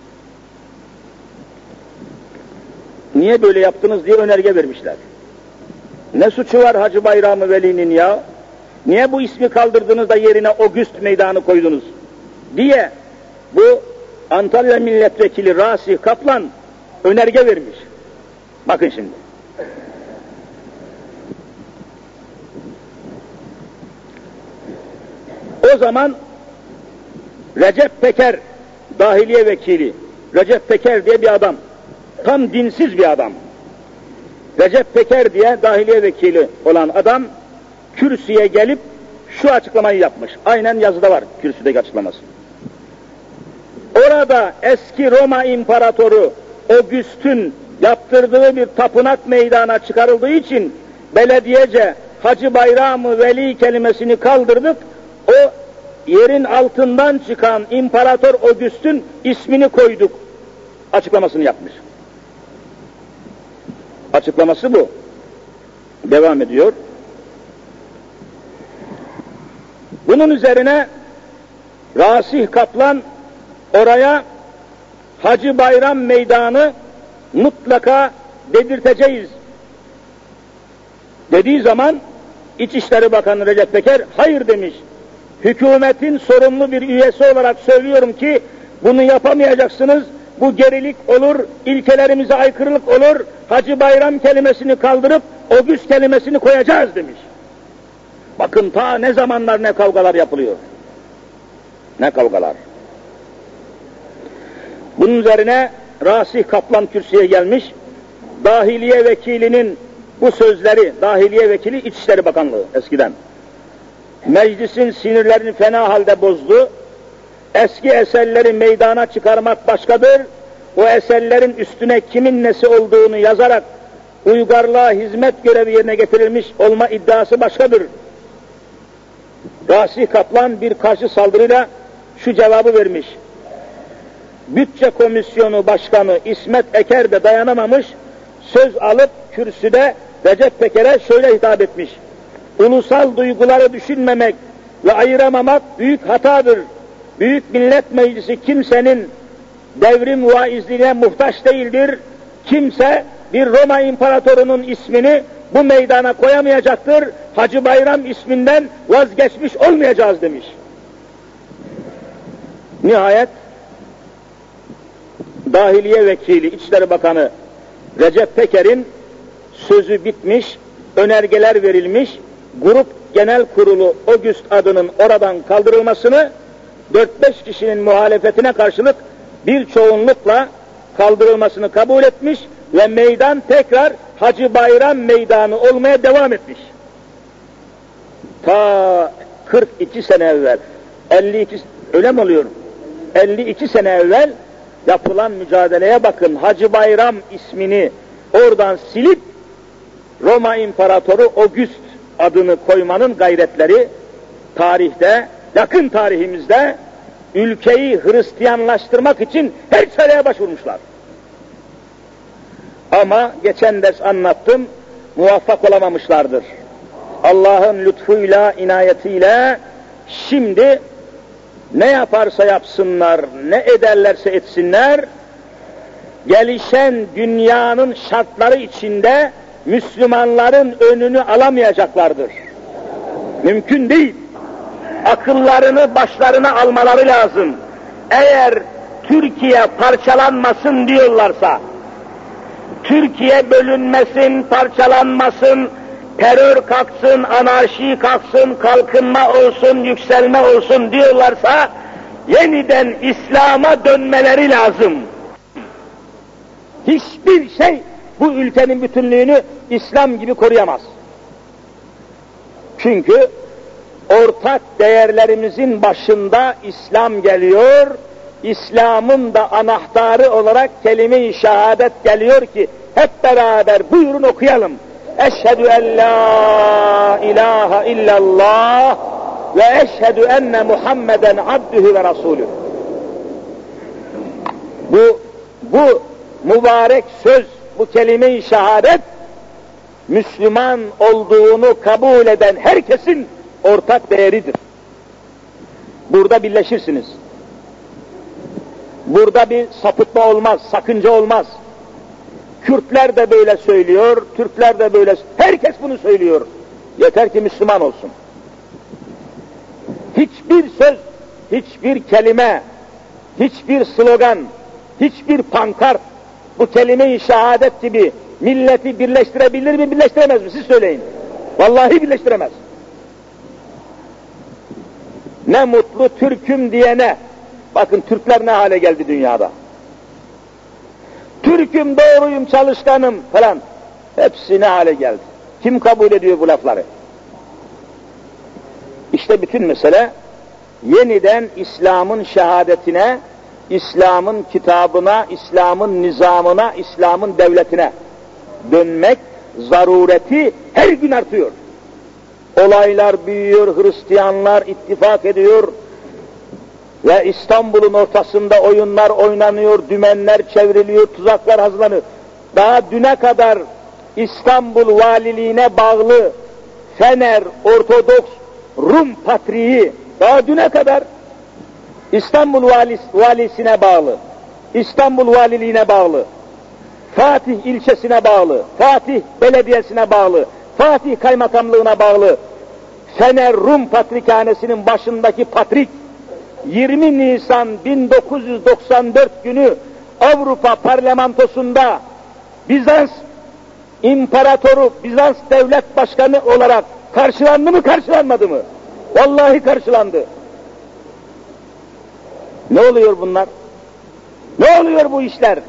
Niye böyle yaptınız diye önerge vermişler. Ne suçu var Hacı Bayram-ı Veli'nin ya? Niye bu ismi kaldırdınız da yerine Ogüst Meydanı koydunuz diye bu Antalya Milletvekili Rasih Kaplan önerge vermiş. Bakın şimdi. O zaman Recep Peker, Dahiliye Vekili, Recep Peker diye bir adam, tam dinsiz bir adam. Recep Peker diye Dahiliye Vekili olan adam kürsüye gelip şu açıklamayı yapmış. Aynen yazıda var kürsüdeki açıklaması. Orada eski Roma İmparatoru Ogüst'ün yaptırdığı bir tapınak meydana çıkarıldığı için belediyece Hacı Bayram-ı Veli kelimesini kaldırdık. O yerin altından çıkan İmparator Ogüst'ün ismini koyduk açıklamasını yapmış. Açıklaması bu. Devam ediyor. Bunun üzerine Rasih Kaplan oraya Hacı Bayram Meydanı mutlaka dedirteceğiz dediği zaman İçişleri Bakanı Recep Peker hayır demiş. Hükümetin sorumlu bir üyesi olarak söylüyorum ki bunu yapamayacaksınız. Bu gerilik olur, ilkelerimize aykırılık olur. Hacı Bayram kelimesini kaldırıp Ogüst kelimesini koyacağız demiş. Bakın ta ne zamanlar ne kavgalar yapılıyor. Ne kavgalar. Bunun üzerine Rasih Kaplan kürsüye gelmiş. Dahiliye Vekilinin bu sözleri, Dahiliye Vekili İçişleri Bakanlığı eskiden. Meclisin sinirlerini fena halde bozdu. Eski eserleri meydana çıkarmak başkadır. O eserlerin üstüne kimin nesi olduğunu yazarak uygarlığa hizmet görevi yerine getirilmiş olma iddiası başkadır. Rasih Kaplan bir karşı saldırıyla şu cevabı vermiş. Bütçe Komisyonu Başkanı İsmet Eker de dayanamamış, söz alıp kürsüde Recep Peker'e şöyle hitap etmiş. Ulusal duyguları düşünmemek ve ayıramamak büyük hatadır. Büyük Millet Meclisi kimsenin devrim vaizliğine muhtaç değildir. Kimse bir Roma İmparatorunun ismini bu meydana koyamayacaktır. Hacı Bayram isminden vazgeçmiş olmayacağız demiş. Nihayet Dahiliye Vekili, İçişleri Bakanı Recep Peker'in sözü bitmiş, önergeler verilmiş, Grup Genel Kurulu Ogüst adının oradan kaldırılmasını dört beş kişinin muhalefetine karşılık bir çoğunlukla kaldırılmasını kabul etmiş ve meydan tekrar Hacı Bayram Meydanı olmaya devam etmiş. Ta kırk iki sene evvel, elli iki öyle mi oluyor? elli iki sene evvel yapılan mücadeleye bakın. Hacı Bayram ismini oradan silip Roma İmparatoru Ogüst adını koymanın gayretleri tarihte, yakın tarihimizde ülkeyi Hristiyanlaştırmak için her çareye başvurmuşlar. Ama geçen ders anlattım, muvaffak olamamışlardır. Allah'ın lütfuyla, inayetiyle şimdi ne yaparsa yapsınlar, ne ederlerse etsinler, gelişen dünyanın şartları içinde Müslümanların önünü alamayacaklardır. Mümkün değil. Akıllarını başlarına almaları lazım. Eğer Türkiye parçalanmasın diyorlarsa, Türkiye bölünmesin, parçalanmasın, terör kalksın, anarşi kalksın, kalkınma olsun, yükselme olsun diyorlarsa yeniden İslam'a dönmeleri lazım. Hiçbir şey bu ülkenin bütünlüğünü İslam gibi koruyamaz. Çünkü ortak değerlerimizin başında İslam geliyor, İslam'ın da anahtarı olarak kelime-i şehadet geliyor ki hep beraber buyurun okuyalım. Eşhedü en la ilahe illallah ve eşhedü enne Muhammeden abdühü ve rasulü. Bu, bu mübarek söz, bu kelime-i şehadet, Müslüman olduğunu kabul eden herkesin ortak değeridir. Burada birleşirsiniz. Burada bir sapıtma olmaz, sakınca olmaz. Kürtler de böyle söylüyor, Türkler de böyle, herkes bunu söylüyor. Yeter ki Müslüman olsun. Hiçbir söz, hiçbir kelime, hiçbir slogan, hiçbir pankart bu kelime-i şehadet gibi milleti birleştirebilir mi, birleştiremez mi? Siz söyleyin. Vallahi birleştiremez. Ne mutlu Türk'üm diyene. Bakın Türkler ne hale geldi dünyada. Türk'üm, doğruyum, çalışkanım falan. Hepsi ne hale geldi. Kim kabul ediyor bu lafları? İşte bütün mesele yeniden İslam'ın şehadetine, İslam'ın kitabına, İslam'ın nizamına, İslam'ın devletine dönmek zarureti her gün artıyor. Olaylar büyüyor, Hristiyanlar ittifak ediyor ve İstanbul'un ortasında oyunlar oynanıyor, dümenler çevriliyor, tuzaklar hazırlanıyor. Daha düne kadar İstanbul valiliğine bağlı Fener Ortodoks Rum Patriği, daha düne kadar İstanbul valis, valisine bağlı, İstanbul valiliğine bağlı, Fatih ilçesine bağlı, Fatih belediyesine bağlı, Fatih kaymakamlığına bağlı Fener Rum Patrikhanesi'nin başındaki patrik yirmi Nisan bin dokuz yüz doksan dört günü Avrupa Parlamentosu'nda Bizans İmparatoru, Bizans Devlet Başkanı olarak karşılandı mı, karşılanmadı mı? Vallahi karşılandı. Ne oluyor bunlar? Ne oluyor bu işler?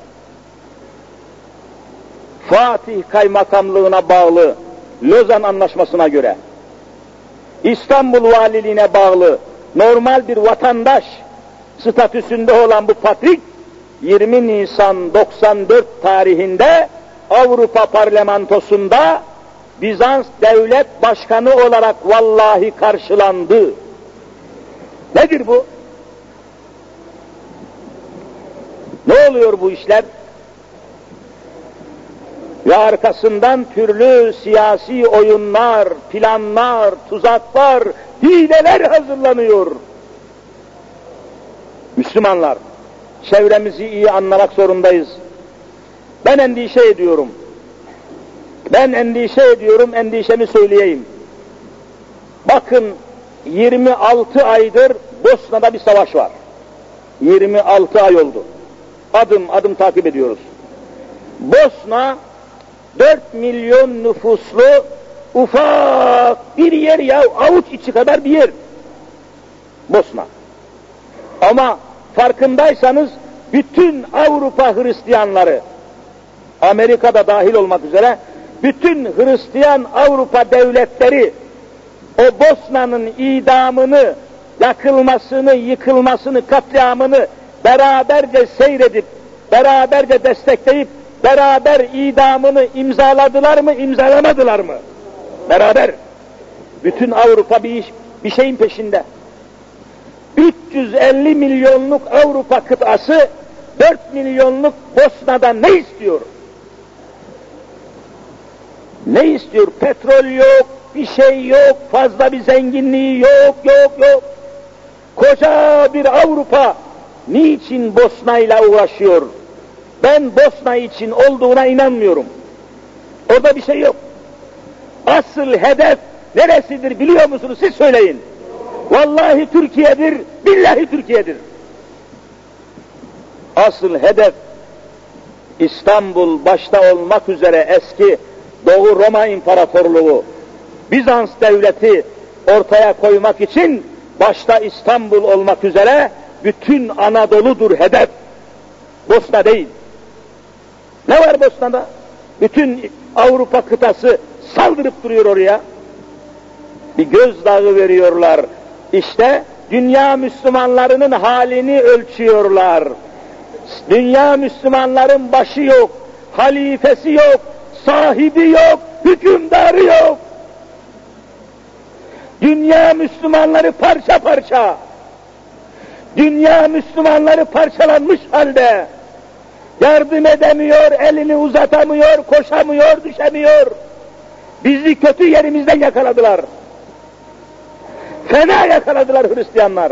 Fatih Kaymakamlığına bağlı Lozan Anlaşması'na göre, İstanbul Valiliğine bağlı normal bir vatandaş statüsünde olan bu patrik, yirmi Nisan doksan dört tarihinde Avrupa Parlamentosu'nda Bizans Devlet Başkanı olarak vallahi karşılandı. Nedir bu? Ne oluyor bu işler? Ve arkasından türlü siyasi oyunlar, planlar, tuzaklar, hileler hazırlanıyor. Müslümanlar, çevremizi iyi anlamak zorundayız. Ben endişe ediyorum. Ben endişe ediyorum, endişemi söyleyeyim. Bakın, yirmi altı aydır Bosna'da bir savaş var. yirmi altı ay oldu. Adım adım takip ediyoruz. Bosna, dört milyon nüfuslu ufak bir yer ya, avuç içi kadar bir yer. Bosna. Ama farkındaysanız bütün Avrupa Hristiyanları, Amerika'da dahil olmak üzere, bütün Hristiyan Avrupa devletleri o Bosna'nın idamını, yakılmasını, yıkılmasını, katliamını beraberce seyredip, beraberce destekleyip, beraber idamını imzaladılar mı, imzalamadılar mı? Beraber. Bütün Avrupa bir iş, bir şeyin peşinde. üç yüz elli milyonluk Avrupa kıtası, dört milyonluk Bosna'dan ne istiyor? Ne istiyor? Petrol yok, bir şey yok, fazla bir zenginliği yok, yok, yok. Koca bir Avrupa niçin Bosna'yla uğraşıyor? Ben Bosna için olduğuna inanmıyorum. Orada bir şey yok. Asıl hedef neresidir biliyor musunuz? Siz söyleyin. Vallahi Türkiye'dir, billahi Türkiye'dir. Asıl hedef İstanbul başta olmak üzere eski Doğu Roma İmparatorluğu, Bizans devleti ortaya koymak için başta İstanbul olmak üzere bütün Anadolu'dur hedef. Bosna değil. Ne var Bosna'da? Bütün Avrupa kıtası saldırıp duruyor oraya. Bir gözdağı veriyorlar. İşte dünya Müslümanlarının halini ölçüyorlar. Dünya Müslümanların başı yok, halifesi yok, sahibi yok, hükümdarı yok. Dünya Müslümanları parça parça. Dünya Müslümanları parçalanmış halde. Yardım edemiyor, elini uzatamıyor, koşamıyor, düşemiyor. Bizi kötü yerimizden yakaladılar. Fena yakaladılar Hristiyanlar.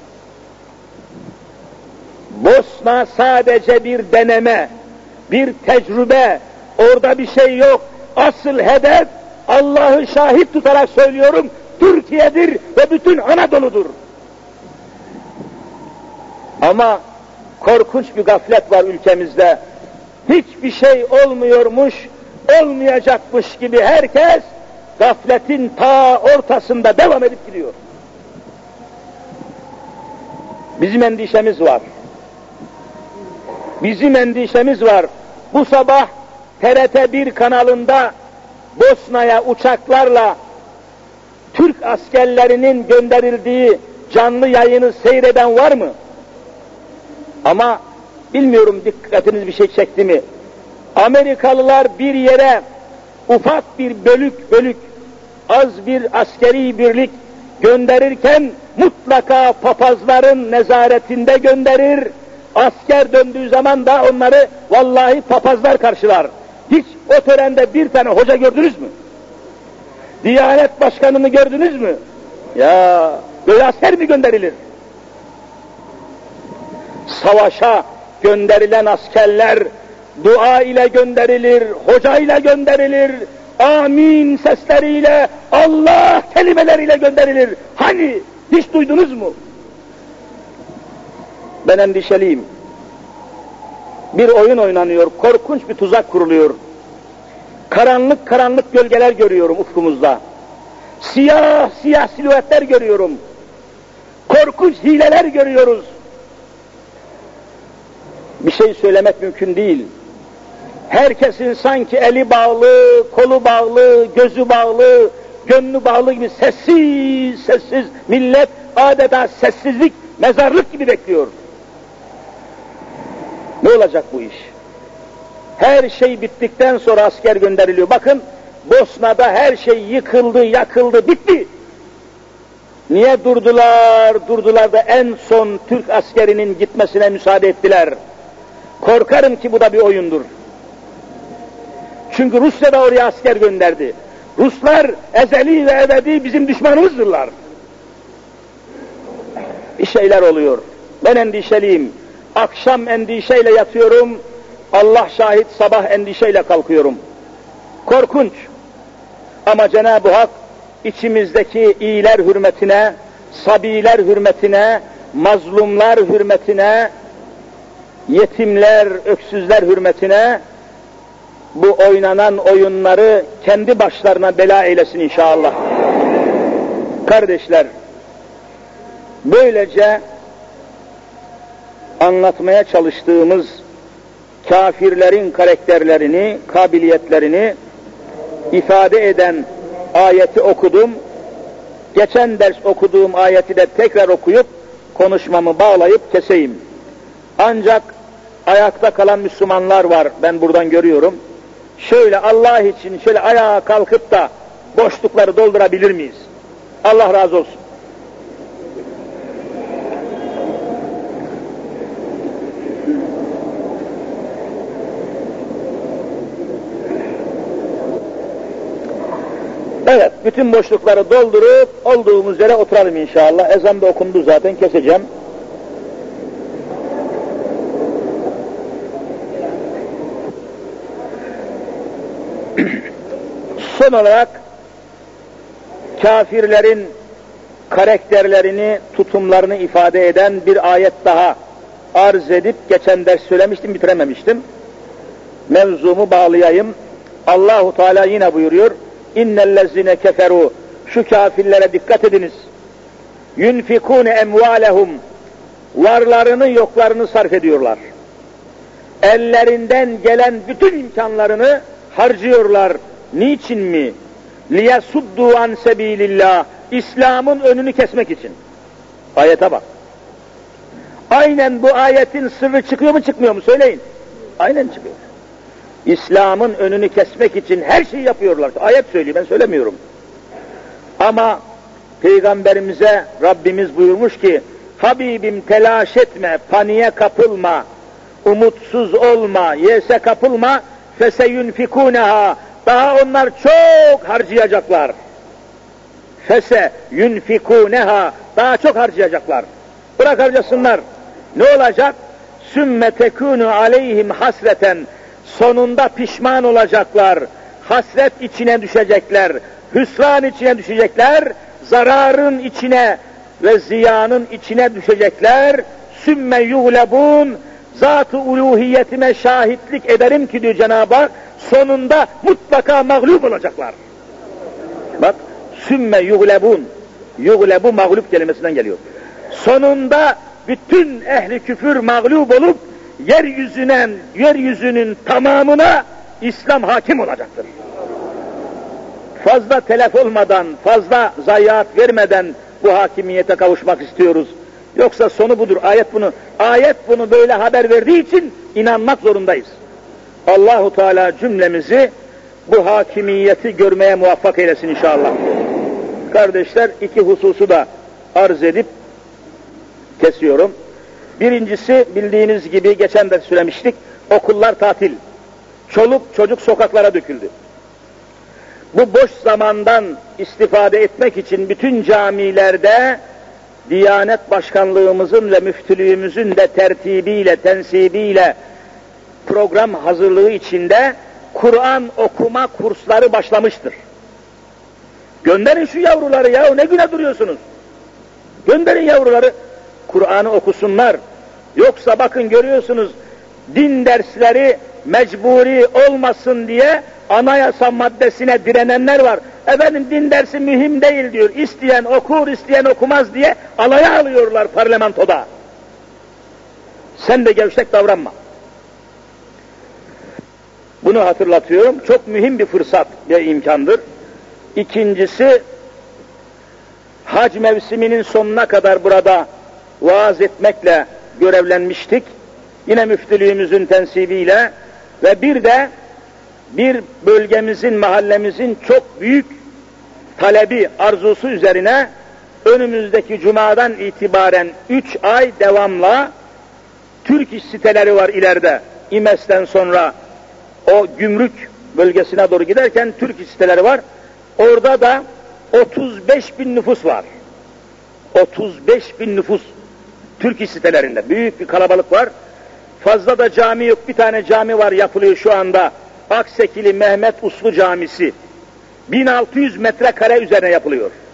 Bosna sadece bir deneme, bir tecrübe, orada bir şey yok. Asıl hedef, Allah'ı şahit tutarak söylüyorum, Türkiye'dir ve bütün Anadolu'dur. Ama korkunç bir gaflet var ülkemizde. Hiçbir şey olmuyormuş, olmayacakmış gibi herkes gafletin ta ortasında devam edip gidiyor. Bizim endişemiz var. Bizim endişemiz var. Bu sabah T R T bir kanalında Bosna'ya uçaklarla Türk askerlerinin gönderildiği canlı yayını seyreden var mı? Ama bilmiyorum dikkatiniz bir şey çekti mi? Amerikalılar bir yere ufak bir bölük bölük az bir askeri birlik gönderirken mutlaka papazların nezaretinde gönderir. Asker döndüğü zaman da onları vallahi papazlar karşılar. Hiç o törende bir tane hoca gördünüz mü? Diyanet Başkanı'nı gördünüz mü? Ya böyle asker mi gönderilir? Savaşa gönderilen askerler dua ile gönderilir, hoca ile gönderilir, amin sesleriyle, Allah kelimeleriyle gönderilir. Hani hiç duydunuz mu? Ben endişeliyim. Bir oyun oynanıyor, korkunç bir tuzak kuruluyor. Karanlık karanlık gölgeler görüyorum ufkumuzda. Siyah siyah silüetler görüyorum. Korkunç hileler görüyoruz. Bir şey söylemek mümkün değil. Herkesin sanki eli bağlı, kolu bağlı, gözü bağlı, gönlü bağlı gibi sessiz sessiz millet adeta sessizlik, mezarlık gibi bekliyor. Ne olacak bu iş? Her şey bittikten sonra asker gönderiliyor. Bakın Bosna'da her şey yıkıldı, yakıldı, bitti. Niye durdular, durdular da en son Türk askerinin gitmesine müsaade ettiler? Korkarım ki bu da bir oyundur. Çünkü Rusya da oraya asker gönderdi. Ruslar ezeli ve ebedi bizim düşmanımızdırlar. Bir şeyler oluyor. Ben endişeliyim. Akşam endişeyle yatıyorum. Allah şahit sabah endişeyle kalkıyorum. Korkunç. Ama Cenab-ı Hak içimizdeki iyiler hürmetine, sabiler hürmetine, mazlumlar hürmetine, yetimler, öksüzler hürmetine bu oynanan oyunları kendi başlarına bela eylesin inşallah. Kardeşler, böylece anlatmaya çalıştığımız kafirlerin karakterlerini, kabiliyetlerini ifade eden ayeti okudum. Geçen ders okuduğum ayeti de tekrar okuyup konuşmamı bağlayıp keseyim. Ancak ayakta kalan Müslümanlar var, ben buradan görüyorum. Şöyle Allah için şöyle ayağa kalkıp da boşlukları doldurabilir miyiz? Allah razı olsun. Evet, bütün boşlukları doldurup olduğumuz yere oturalım inşallah. Ezan da okundu zaten, keseceğim. Son olarak kafirlerin karakterlerini, tutumlarını ifade eden bir ayet daha arz edip geçen ders söylemiştim, bitirememiştim. Mevzumu bağlayayım. Allahu Teala yine buyuruyor, innellezine keferu, şu kafirlere dikkat ediniz. Yunfikune emvalehum, varlarını yoklarını sarf ediyorlar. Ellerinden gelen bütün imkanlarını harcıyorlar. Niçin mi? Liyasuddu an sebilillah, İslam'ın önünü kesmek için. Ayete bak. Aynen bu ayetin sırrı çıkıyor mu çıkmıyor mu söyleyin. Aynen çıkıyor. İslam'ın önünü kesmek için her şeyi yapıyorlar. Ayet söylüyor, ben söylemiyorum. Ama Peygamberimize Rabbimiz buyurmuş ki, Habibim telaş etme, paniğe kapılma, umutsuz olma, yese kapılma, feseyunfikuneha, daha onlar çok harcayacaklar. Fese yunfikuneha, daha çok harcayacaklar. Bırak harcasınlar. Ne olacak? Sümme tekunu aleyhim hasreten, sonunda pişman olacaklar. Hasret içine düşecekler. Hüsran içine düşecekler. Zararın içine ve ziyanın içine düşecekler. Sümme yuglebun, zat-ı uluhiyetime şahitlik ederim ki diyor Cenab-ı Hak, sonunda mutlaka mağlup olacaklar. Bak, sümme yuglebun, yuglebu mağlup kelimesinden geliyor. Sonunda bütün ehli küfür mağlup olup yeryüzüne, yeryüzünün tamamına İslam hakim olacaktır. Fazla telef olmadan, fazla zayiat vermeden bu hakimiyete kavuşmak istiyoruz. Yoksa sonu budur. Ayet bunu, ayet bunu böyle haber verdiği için inanmak zorundayız. Allahu Teala cümlemizi bu hakimiyeti görmeye muvaffak eylesin inşallah. Kardeşler, iki hususu da arz edip kesiyorum. Birincisi, bildiğiniz gibi geçen de söylemiştik, okullar tatil. Çoluk çocuk sokaklara döküldü. Bu boş zamandan istifade etmek için bütün camilerde Diyanet Başkanlığımızın ve müftülüğümüzün de tertibiyle, tensibiyle program hazırlığı içinde Kur'an okuma kursları başlamıştır. Gönderin şu yavruları ya, ne güne duruyorsunuz? Gönderin yavruları, Kur'an'ı okusunlar. Yoksa bakın görüyorsunuz, din dersleri mecburi olmasın diye anayasa maddesine direnenler var. Efendim din dersi mühim değil diyor. İsteyen okur, isteyen okumaz diye alaya alıyorlar parlamentoda. Sen de gevşek davranma. Bunu hatırlatıyorum. Çok mühim bir fırsat ve imkandır. İkincisi, hac mevsiminin sonuna kadar burada vaaz etmekle görevlenmiştik. Yine müftülüğümüzün tensibiyle ve bir de bir bölgemizin, mahallemizin çok büyük talebi, arzusu üzerine önümüzdeki cumadan itibaren üç ay devamla Türk iş siteleri var ileride. İmes'ten sonra o gümrük bölgesine doğru giderken Türk iş siteleri var. Orada da otuz beş bin nüfus var. otuz beş bin nüfus Türk iş sitelerinde. Büyük bir kalabalık var. Fazla da cami yok. Bir tane cami var, yapılıyor şu anda. Aksekili Mehmet Uslu Camisi. bin altı yüz metrekare üzerine yapılıyor.